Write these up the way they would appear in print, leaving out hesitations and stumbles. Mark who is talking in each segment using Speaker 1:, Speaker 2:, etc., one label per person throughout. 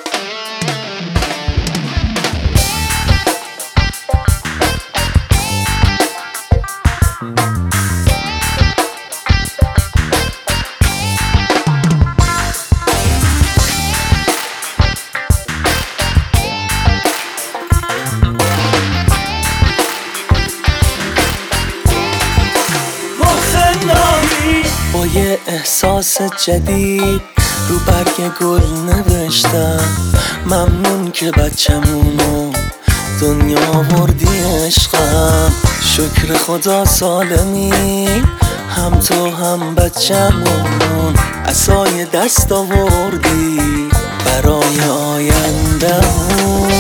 Speaker 1: با یه احساس جدید رو برگ گل نوشتم ممنون که بچمونو دنیا آوردی عشقم. شکر خدا سالمی هم تو هم بچمون عصای دست آوردی برای آینده‌مون.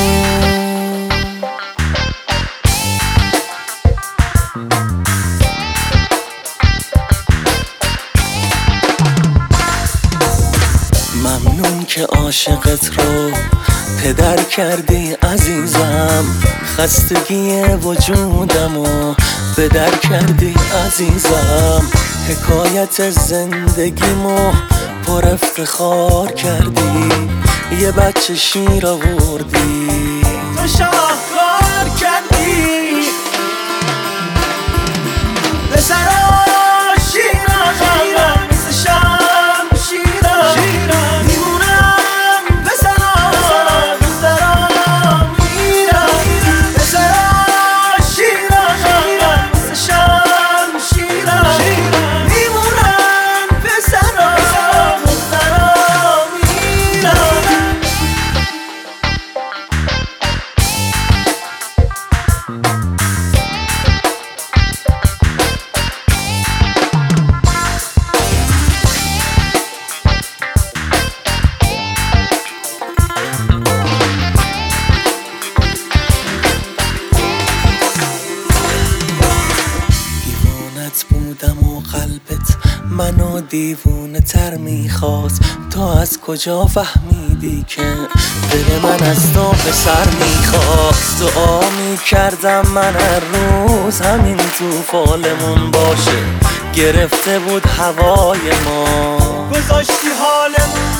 Speaker 1: ممنون که عاشقت رو پدر کردی عزیزم. خستگی وجودمو به در کردی عزیزم. حکایت زندگیمو پر افتخار کردی. یه بچه شیر آوردی تو شاهکار کردی. پسرا شیرم شیرم مثل شم شیرم میمونم پسرا دخترا میرم. پسرا شیرم شیرم مثل شم شیرم میمونم پسرا دخترا میرم. بودم و قلبت منو دیوونه تر میخواست. تو از کجا فهمیدی که دل من از تو به سر میخواست؟ دعا میکردم من هر روز همین تو فالمون باشه. گرفته بود هوای ما گذاشتی حالمون